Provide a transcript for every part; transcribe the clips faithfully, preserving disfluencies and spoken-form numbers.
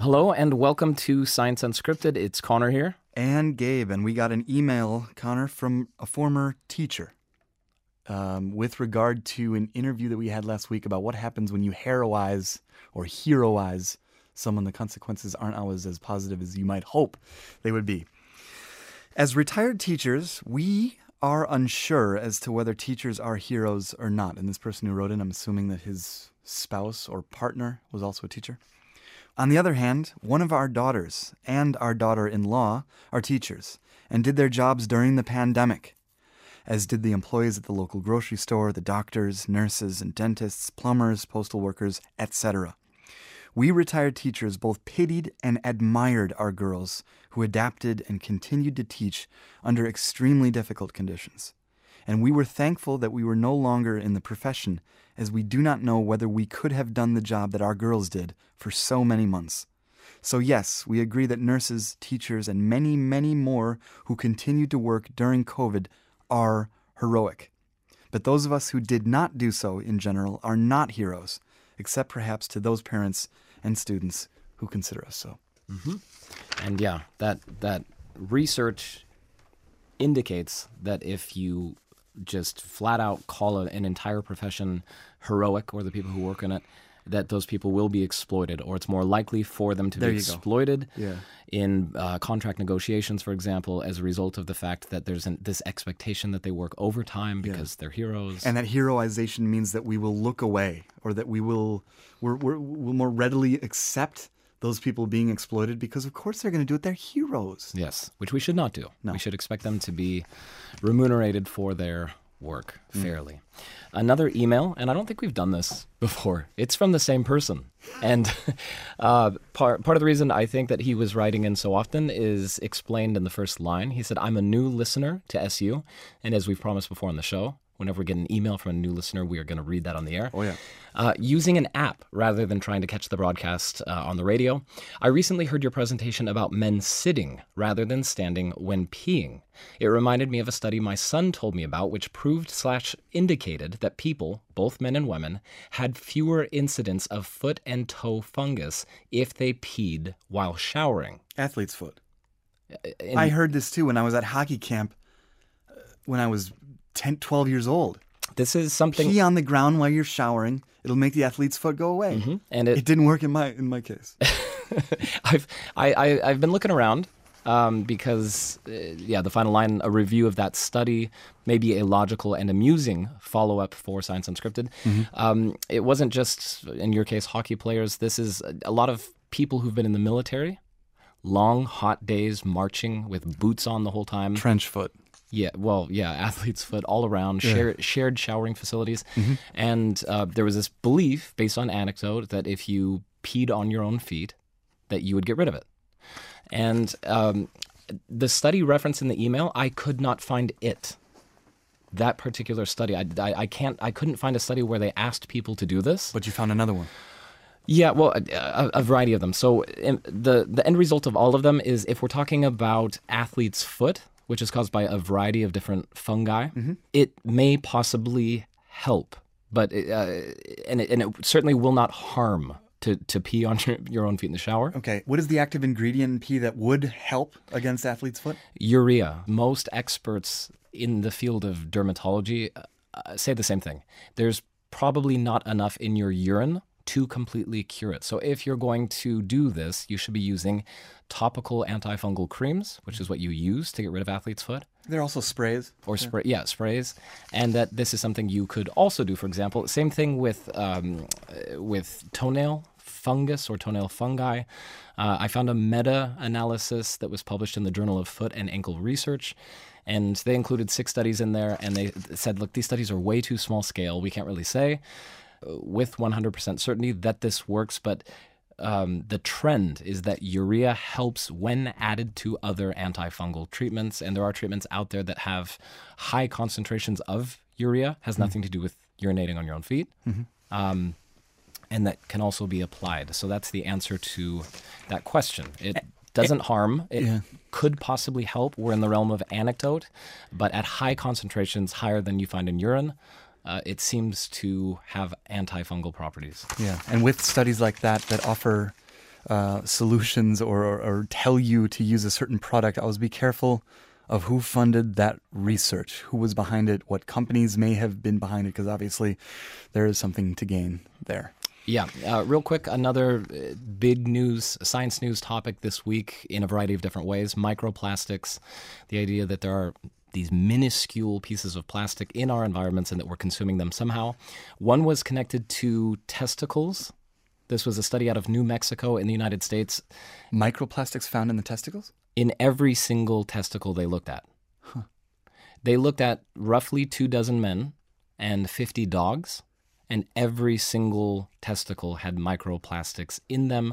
Hello and welcome to Science Unscripted. It's Connor here. And Gabe, and we got an email, Connor, from a former teacher um, with regard to an interview that we had last week about what happens when you heroize or heroize someone. The consequences aren't always as positive as you might hope they would be. As retired teachers, we are unsure as to whether teachers are heroes or not. And this person who wrote in, I'm assuming that his spouse or partner was also a teacher. On the other hand, one of our daughters and our daughter-in-law are teachers and did their jobs during the pandemic, as did the employees at the local grocery store, the doctors, nurses, and dentists, plumbers, postal workers, et cetera. We retired teachers both pitied and admired our girls who adapted and continued to teach under extremely difficult conditions. And we were thankful that we were no longer in the profession, as we do not know whether we could have done the job that our girls did for so many months. So yes, we agree that nurses, teachers, and many, many more who continued to work during COVID are heroic. But those of us who did not do so in general are not heroes, except perhaps to those parents and students who consider us so. Mm-hmm. And yeah, that that research indicates that if you just flat out call an entire profession heroic, or the people who work in it, that those people will be exploited, or it's more likely for them to there be you exploited go. Yeah. in uh, contract negotiations, for example, as a result of the fact that there's an, this expectation that they work overtime because yeah. they're heroes. And that heroization means that we will look away, or that we will we're, we're, we'll more readily accept those people being exploited because, of course, they're going to do it. They're heroes. Yes, which we should not do. No. We should expect them to be remunerated for their work fairly. Mm. Another email, and I don't think we've done this before. It's from the same person. And uh, part, part of the reason I think that he was writing in so often is explained in the first line. He said, I'm a new listener to S U, and as we've promised before on the show, whenever we get an email from a new listener, we are going to read that on the air. Oh, yeah. Uh, using an app rather than trying to catch the broadcast uh, on the radio. I recently heard your presentation about men sitting rather than standing when peeing. It reminded me of a study my son told me about, which proved slash indicated that people, both men and women, had fewer incidents of foot and toe fungus if they peed while showering. Athlete's foot. And I heard this too when I was at hockey camp uh, when I was ten, twelve years old. This is something... Pee on the ground while you're showering. It'll make the athlete's foot go away. Mm-hmm. And it... it didn't work in my in my case. I've I, I, I've been looking around um, because, uh, yeah, the final line, a review of that study, may be a logical and amusing follow-up for Science Unscripted. Mm-hmm. Um, it wasn't just, in your case, hockey players. This is a lot of people who've been in the military. Long, hot days marching with boots on the whole time. Trench foot. Yeah, well, yeah, athlete's foot all around, Yeah. shared, shared showering facilities. Mm-hmm. And uh, there was this belief, based on anecdote, that if you peed on your own feet, that you would get rid of it. And um, the study referenced in the email, I could not find it. That particular study, I, I, I can't, I couldn't find a study where they asked people to do this. But you found another one. Yeah, well, a, a variety of them. So in, the the end result of all of them is, if we're talking about athlete's foot, which is caused by a variety of different fungi, Mm-hmm. it may possibly help, but it, uh, and it, and it certainly will not harm to, to pee on your, your own feet in the shower. Okay, what is the active ingredient in pee that would help against athlete's foot? Urea. Most experts in the field of dermatology uh, say the same thing. There's probably not enough in your urine to completely cure it. So if you're going to do this, you should be using topical antifungal creams, which is what you use to get rid of athlete's foot. There are also sprays. Or spray, yeah, sprays. And that this is something you could also do, for example. Same thing with um, with toenail fungus or toenail fungi. Uh, I found a meta-analysis that was published in the Journal of Foot and Ankle Research. And they included six studies in there. And they said, look, these studies are way too small scale. We can't really say with one hundred percent certainty that this works, but um, the trend is that urea helps when added to other antifungal treatments, and there are treatments out there that have high concentrations of urea, has mm-hmm. nothing to do with urinating on your own feet, mm-hmm. um, and that can also be applied. So that's the answer to that question. It doesn't harm. It yeah. could possibly help. We're in the realm of anecdote, but at high concentrations, higher than you find in urine, Uh, it seems to have antifungal properties. Yeah, and with studies like that that offer uh, solutions or, or, or tell you to use a certain product, always be careful of who funded that research, who was behind it, what companies may have been behind it, because obviously there is something to gain there. Yeah. Uh, real quick, another uh, big news, science news topic this week in a variety of different ways, microplastics, the idea that there are these minuscule pieces of plastic in our environments and that we're consuming them somehow. One was connected to testicles. This was a study out of New Mexico in the United States. Microplastics found in the testicles? In every single testicle they looked at. Huh. They looked at roughly two dozen men and fifty dogs, and every single testicle had microplastics in them.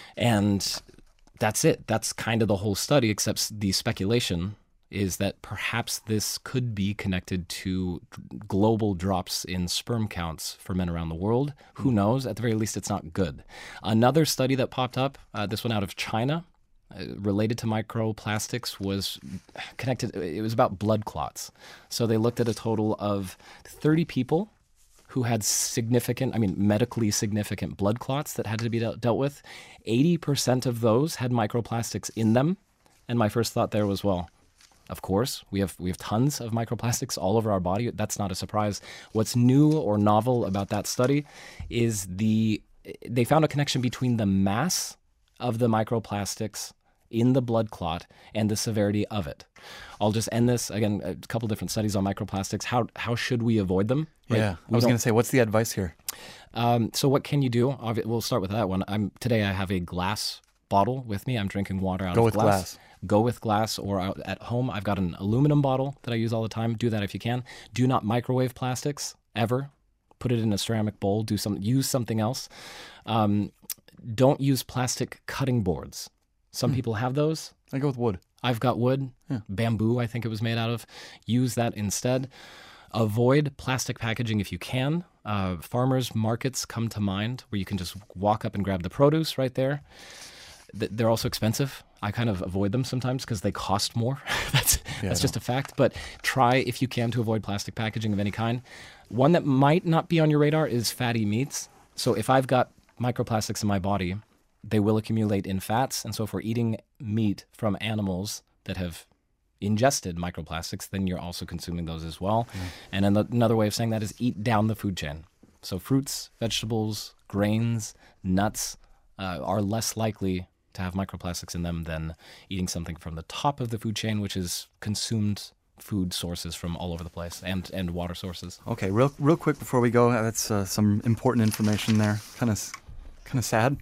And that's it. That's kind of the whole study, except the speculation is that perhaps this could be connected to global drops in sperm counts for men around the world. Who knows? At the very least, it's not good. Another study that popped up, uh, this one out of China, uh, related to microplastics, was connected. It was about blood clots. So they looked at a total of thirty people who had significant, I mean, medically significant blood clots that had to be dealt, dealt with. eighty percent of those had microplastics in them. And my first thought there was, well, of course, we have we have tons of microplastics all over our body. That's not a surprise. What's new or novel about that study is the they found a connection between the mass of the microplastics in the blood clot and the severity of it. I'll just end this. Again, a couple different studies on microplastics. How how should we avoid them? Right? Yeah, I was going to say, what's the advice here? Um, so what can you do? We'll start with that one. I'm Today I have a glass bottle with me. I'm drinking water out Go of with glass. glass. Go with glass, or out at home, I've got an aluminum bottle that I use all the time. Do that if you can. Do not microwave plastics, ever. Put it in a ceramic bowl. Do some, use something else. Um, don't use plastic cutting boards. Some hmm. people have those. I go with wood. I've got wood. Yeah. Bamboo, I think it was made out of. Use that instead. Avoid plastic packaging if you can. Uh, farmers markets come to mind where you can just walk up and grab the produce right there. They're also expensive. I kind of avoid them sometimes because they cost more. that's yeah, that's just a fact. But try, if you can, to avoid plastic packaging of any kind. One that might not be on your radar is fatty meats. So if I've got microplastics in my body, they will accumulate in fats. And so if we're eating meat from animals that have ingested microplastics, then you're also consuming those as well. Mm. And then another way of saying that is eat down the food chain. So fruits, vegetables, grains, nuts uh, are less likely to have microplastics in them than eating something from the top of the food chain, which is consumed food sources from all over the place, and, and water sources. Okay, real real quick before we go, that's uh, some important information there. Kind of kind of sad.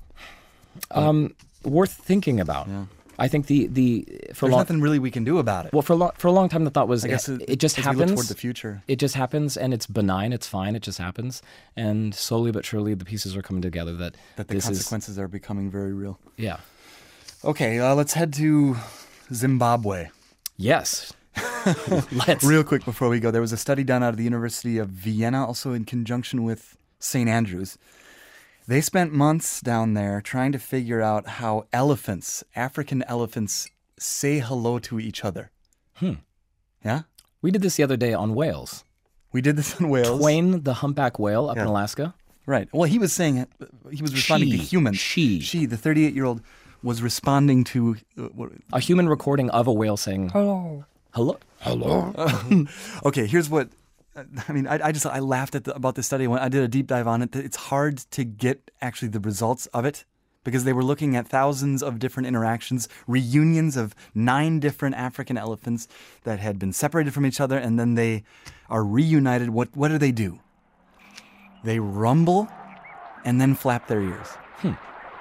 Um, worth thinking about. Yeah. I think the the for there's long, nothing really we can do about it. Well, for a long, for a long time, the thought was I guess it, it just as happens. We look toward the future. It just happens, and it's benign. It's fine. It just happens, and slowly but surely, the pieces are coming together. That that the this consequences is, are becoming very real. Yeah. Okay, uh, let's head to Zimbabwe. Yes. Let's. Real quick before we go, there was a study done out of the University of Vienna, also in conjunction with Saint Andrews. They spent months down there trying to figure out how elephants, African elephants, say hello to each other. Hmm. Yeah? We did this the other day on whales. We did this on whales. Twain, the humpback whale up yeah. in Alaska. Right. Well, he was saying, he was responding she, to humans. She. She, the thirty-eight-year-old, was responding to... Uh, what, a human recording of a whale saying, hello. Hello? Hello? Uh, okay, here's what... I mean, I, I just I laughed at the, about this study when I did a deep dive on it. It's hard to get actually the results of it because they were looking at thousands of different interactions, reunions of nine different African elephants that had been separated from each other, and then they are reunited. What what do they do? They rumble and then flap their ears. Hmm.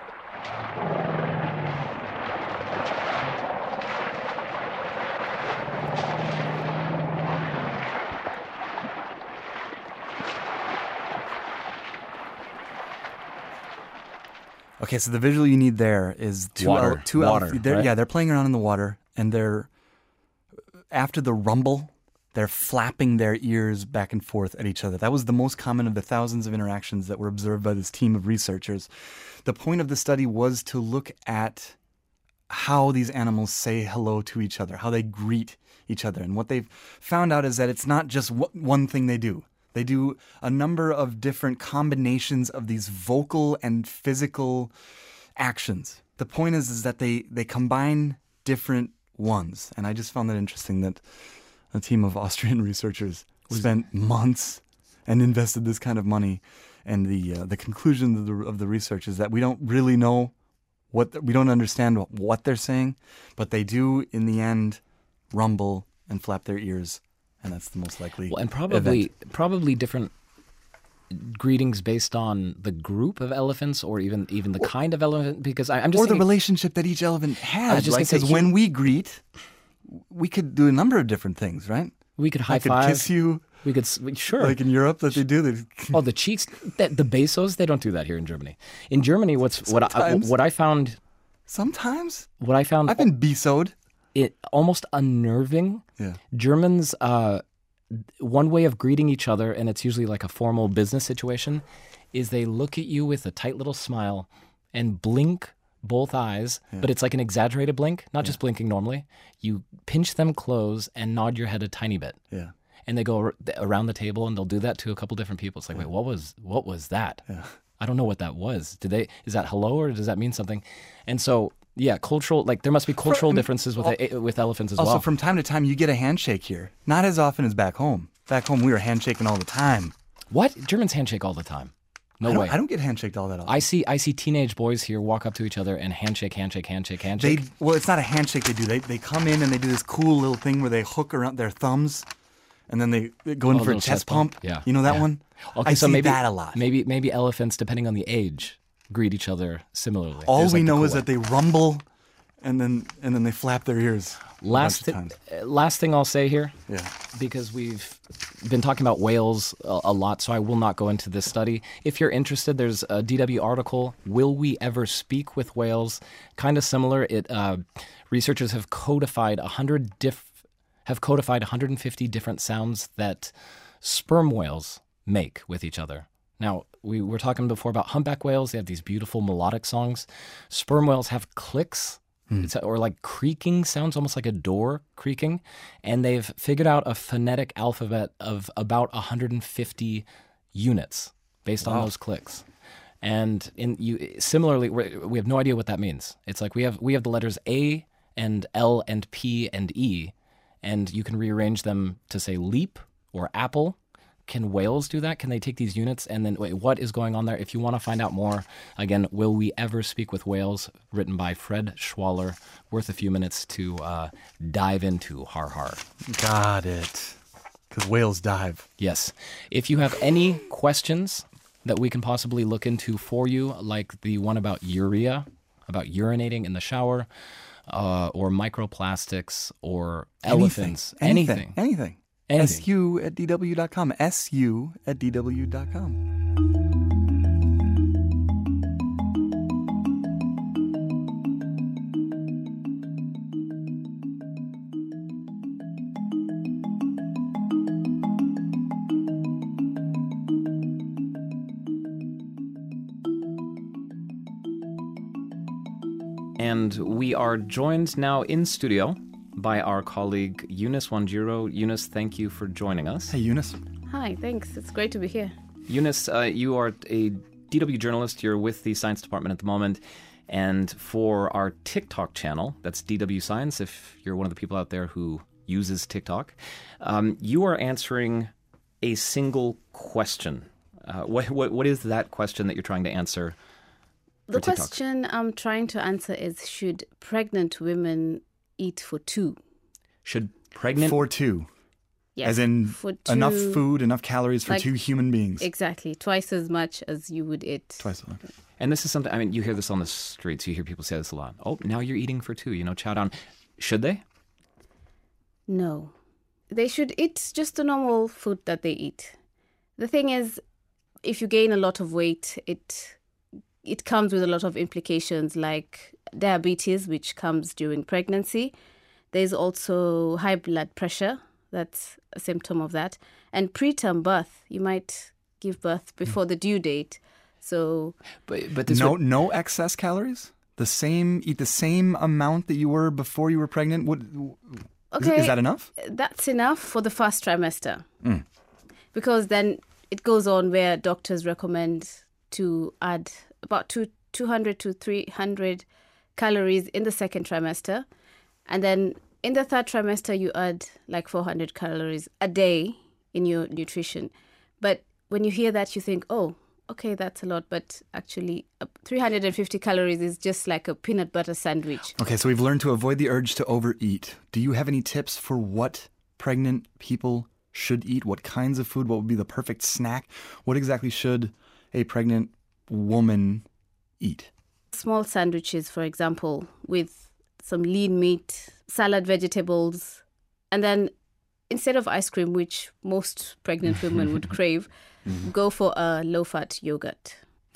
Okay, so the visual you need there is two water. El- two water, elef- they're, right? Yeah, they're playing around in the water, and they're after the rumble, they're flapping their ears back and forth at each other. That was the most common of the thousands of interactions that were observed by this team of researchers. The point of the study was to look at how these animals say hello to each other, how they greet each other, and what they've found out is that it's not just one thing they do. They do a number of different combinations of these vocal and physical actions. The point is, is that they, they combine different ones. And I just found that interesting that a team of Austrian researchers spent months and invested this kind of money. And the uh, the conclusion of the, of the research is that we don't really know what, the, we don't understand what, what they're saying, but they do in the end rumble and flap their ears. And that's the most likely well, and probably event. probably different greetings based on the group of elephants or even even the kind of elephant, because I, I'm just or the thinking, relationship that each elephant has, just right? gonna say, Because he- when we greet, we could do a number of different things, right? we could high I could five. kiss you, We could s- we- sure. like in Europe that they do. They, Oh, the cheeks, the, the Bezos, they don't do that here in Germany. In Germany, what's what I, Sometimes. what I found sometimes what I found I've been besoed. it almost unnerving. Yeah. Germans, uh, one way of greeting each other, and it's usually like a formal business situation, is they look at you with a tight little smile and blink both eyes, but it's like an exaggerated blink, not just blinking normally. You pinch them close and nod your head a tiny bit. Yeah. And they go ar- around the table and they'll do that to a couple different people. It's like, wait, what was what was that? Yeah. I don't know what that was. Did they? Is that hello or does that mean something? And so, yeah, cultural. Like there must be cultural differences with uh, with elephants as Also, well. from time to time, you get a handshake here. Not as often as back home. Back home, we were handshaking all the time. What? Germans handshake all the time. No I don't, way. I don't get handshaked all that often. I see I see teenage boys here walk up to each other and handshake, handshake, handshake, They handshake. well, it's not a handshake they do. They they come in and they do this cool little thing where they hook around their thumbs, and then they, they go in Oh, a for a little chest chest bump. pump. Yeah. You know that Yeah. one? Okay, I so see maybe that a lot. Maybe maybe elephants, depending on the age, greet each other similarly. All There's, we like, the know cool is way. that they rumble, and then and then they flap their ears. a Last bunch thi- of times. uh, last thing I'll say here, Yeah. because we've been talking about whales a, a lot, so I will not go into this study. If you're interested, there's a D W article, Will We Ever Speak with Whales? Kind of similar. It uh, researchers have codified one hundred diff- have codified one hundred fifty different sounds that sperm whales make with each other. Now, we were talking before about humpback whales. They have these beautiful melodic songs. Sperm whales have clicks. It's, or like creaking sounds, almost like a door creaking. And they've figured out a phonetic alphabet of about one hundred fifty units based on Wow. those clicks. And in you similarly, we we have no idea what that means. It's like we have we have the letters A and L and P and E, and you can rearrange them to say leap or apple. Can whales do that? Can they take these units and then wait? What is going on there? If you want to find out more, again, Will We Ever Speak with Whales? Written by Fred Schwaller. Worth a few minutes to uh, dive into. Har har. Got it. Because whales dive. Yes. If you have any questions that we can possibly look into for you, like the one about urea, about urinating in the shower, uh, or microplastics, or elephants, Anything. anything. Anything. Anything. S U at D W dot com. S U at D W dot com. And we are joined now in studio by our colleague Eunice Wanjiro. Eunice, thank you for joining us. Hey, Eunice. Hi, thanks. It's great to be here. Eunice, uh, you are a D W journalist. You're with the science department at the moment. And for our TikTok channel, that's D W Science, if you're one of the people out there who uses TikTok, um, you are answering a single question. Uh, what, what What is that question that you're trying to answer? The for TikTok? question I'm trying to answer is, should pregnant women eat for two? Should pregnant... For two. Yes, As in for two, enough food, enough calories for like- two human beings. Exactly, twice as much as you would eat. Twice a lot. And this is something, I mean, you hear this on the streets. You hear people say this a lot. Oh, now you're eating for two, you know, chow down. Should they? No. They should eat just the normal food that they eat. The thing is, if you gain a lot of weight, it it comes with a lot of implications like diabetes, which comes during pregnancy. There's also high blood pressure. That's a symptom of that. And preterm birth. You might give birth before the due date. So But, but this No, would- no excess calories. The same, eat the same amount that you were before you were pregnant. What? Is, Okay. is that enough? that's enough for the first trimester. Mm. Because then it goes on where doctors recommend to add about two two hundred to three hundred calories in the second trimester. And then in the third trimester, you add like four hundred calories a day in your nutrition. But when you hear that, you think, oh, okay, that's a lot. But actually, uh, three hundred fifty calories is just like a peanut butter sandwich. Okay, so we've learned to avoid the urge to overeat. Do you have any tips for what pregnant people should eat? What kinds of food? What would be the perfect snack? What exactly should a pregnant woman eat? Small sandwiches, for example, with some lean meat, salad, vegetables, and then instead of ice cream, which most pregnant women would crave, mm-hmm. go for a low-fat yogurt.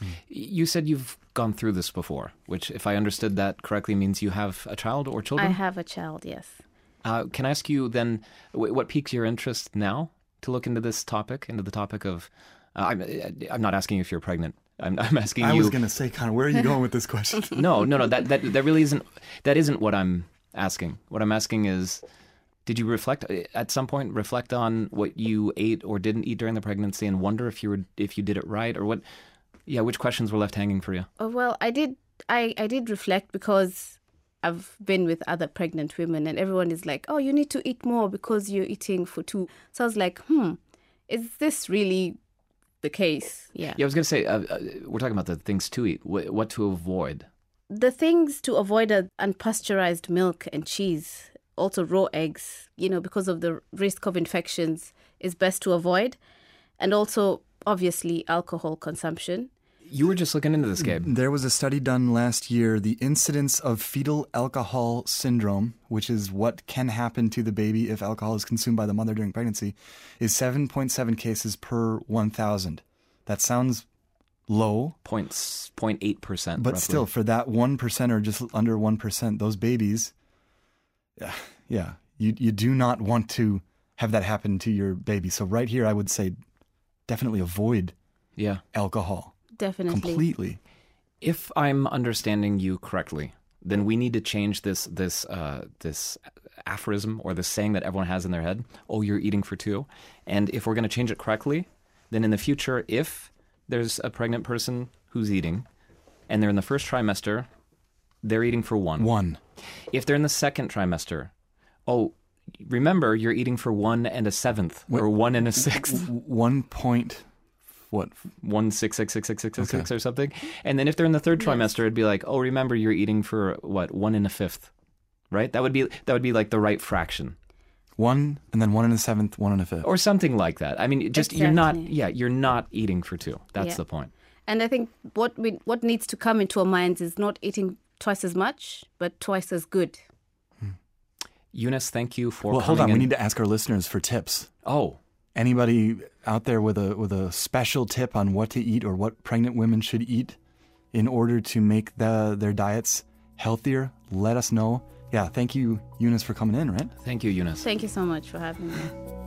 You said you've gone through this before, which, if I understood that correctly, means you have a child or children? I have a child, yes. Uh, can I ask you then, what piques your interest now to look into this topic, into the topic of, uh, I'm, I'm not asking if you're pregnant. I'm, I'm asking I you. I was going to say, Connor, where are you going with this question? no, no, no. That, that that really isn't. That isn't what I'm asking. What I'm asking is, did you reflect at some point? Reflect on what you ate or didn't eat during the pregnancy, and wonder if you were if you did it right, or what? Yeah, which questions were left hanging for you? Oh, well, I did. I, I did reflect because I've been with other pregnant women, and everyone is like, "Oh, you need to eat more because you're eating for two." So I was like, "Hmm, is this really the case?" Yeah. Yeah, I was going to say, uh, uh, we're talking about the things to eat. Wh- what to avoid? The things to avoid are unpasteurized milk and cheese, also raw eggs, you know, because of the risk of infections is best to avoid. And also, obviously, alcohol consumption. You were just looking into this, Gabe. There was a study done last year. The incidence of fetal alcohol syndrome, which is what can happen to the baby if alcohol is consumed by the mother during pregnancy, is seven point seven cases per one thousand. That sounds low. zero point eight percent. But roughly. still, for that one percent or just under one percent, those babies, yeah, yeah, you, you do not want to have that happen to your baby. So right here, I would say definitely avoid yeah. alcohol. Definitely. Completely. If I'm understanding you correctly, then we need to change this this uh, this aphorism or this saying that everyone has in their head. Oh, you're eating for two. And if we're going to change it correctly, then in the future, if there's a pregnant person who's eating and they're in the first trimester, they're eating for one. One. If they're in the second trimester, oh, remember, you're eating for one and a seventh or one and a sixth. One point... What? One six six six six six six Okay. six or something. And then if they're in the third Yes. trimester, it'd be like, oh, remember you're eating for what, one and a fifth, right? That would be that would be like the right fraction, One, and then one and a seventh, one and a fifth. or something like that. I mean, just you're not, Exactly. yeah, you're not eating for two. That's Yeah. the point. And I think what we, what needs to come into our minds is not eating twice as much, but twice as good. Eunice, thank you for Well, hold coming on. We in. need to ask our listeners for tips. Oh, Anybody out there with a with a special tip on what to eat or what pregnant women should eat in order to make the their diets healthier? Let us know. Yeah, thank you, Eunice, for coming in, right? thank you, Eunice. Thank you so much for having me.